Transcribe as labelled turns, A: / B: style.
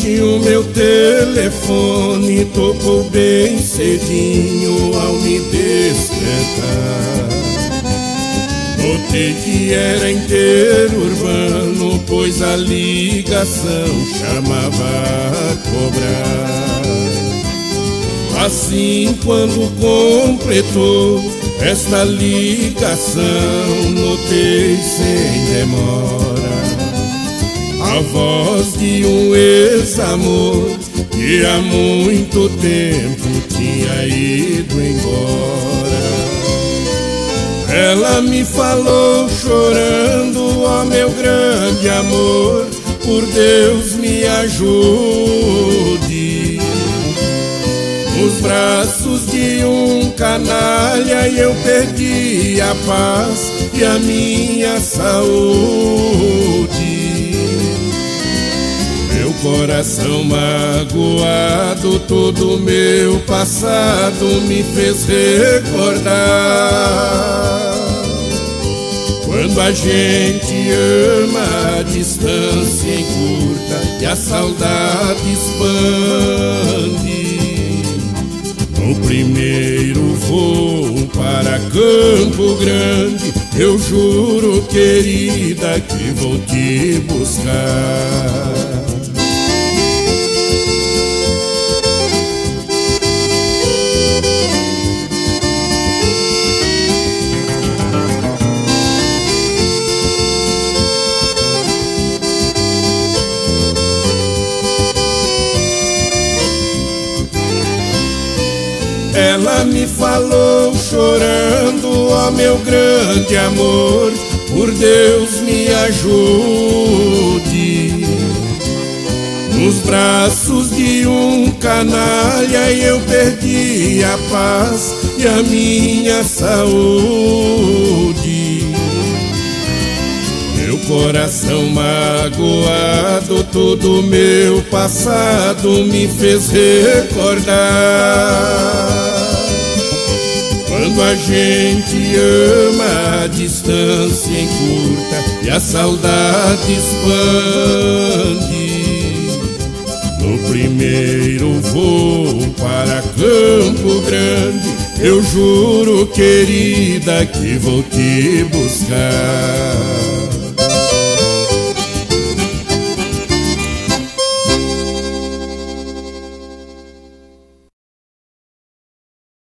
A: noite o meu telefone tocou bem cedinho ao me despertar. Notei que era interurbano, pois a ligação chamava a cobrar. Assim, quando completou esta ligação, notei sem demora a voz de um ex-amor que há muito tempo tinha ido embora. Ela me falou chorando: ó meu grande amor, por Deus me ajude. Nos braços de um canalha eu perdi a paz e a minha saúde. Meu coração magoado, todo meu passado me fez recordar. Quando a gente ama, a distância encurta e a saudade expande. No primeiro voo para Campo Grande, eu juro, querida, que vou te buscar. Ela me falou chorando: ó meu grande amor, por Deus me ajude. Nos braços de um canalha eu perdi a paz e a minha saúde. Meu coração magoado, todo meu passado me fez recordar. Quando a gente ama, a distância encurta e a saudade expande. No primeiro voo para Campo Grande, eu juro, querida, que vou te buscar.